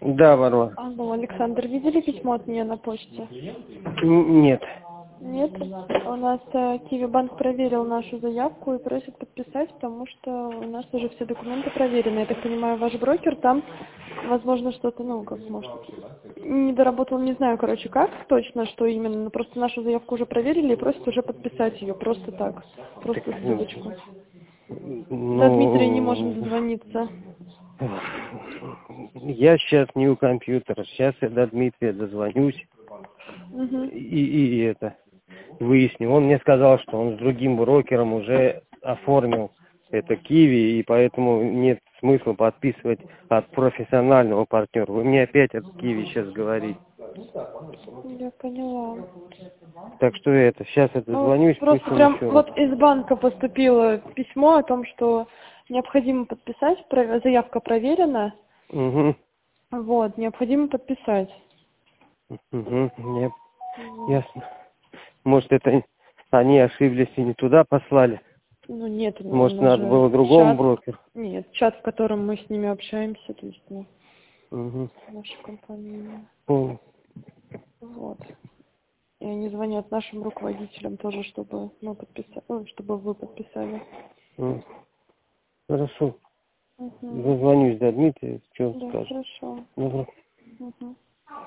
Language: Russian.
Да, Варвара. Алло, Александр, видели письмо от меня на почте? Нет. Нет? У нас Киви Банк проверил нашу заявку и просит подписать, потому что у нас уже все документы проверены. Я так понимаю, ваш брокер там, возможно, что-то, ну, как может, не доработал, не знаю, короче, как точно, что именно, но просто нашу заявку уже проверили и просят уже подписать ее, просто так, просто ссылочку. До Дмитрия не можем Ну, дозвониться. я сейчас не у компьютера. Сейчас я до Дмитрия дозвонюсь Угу. и это выясню. Он мне сказал, что он с другим брокером уже оформил это Киви, и поэтому нет смысла подписывать от профессионального партнера. Вы мне опять от Киви сейчас говорите. Я поняла. Так что это, сейчас я Ну, дозвонюсь, пусть просто он прям еще раз. вот из банка поступило письмо о том, что необходимо подписать, заявка проверена, Угу. вот, необходимо подписать. Угу. Нет, Вот. ясно. Может, это они ошиблись и не туда послали? Ну нет, у Может, нас надо же было другому чат, брокеру? нет, чат, в котором мы с ними общаемся, то есть, ну, Угу. наша компания. Понял. Вот. И они звонят нашим руководителям тоже, чтобы мы подписали, ну, чтобы вы подписали. Хорошо. Угу. Дозвонюсь до Дмитрия, что он Да, скажет. хорошо. Добро. Угу.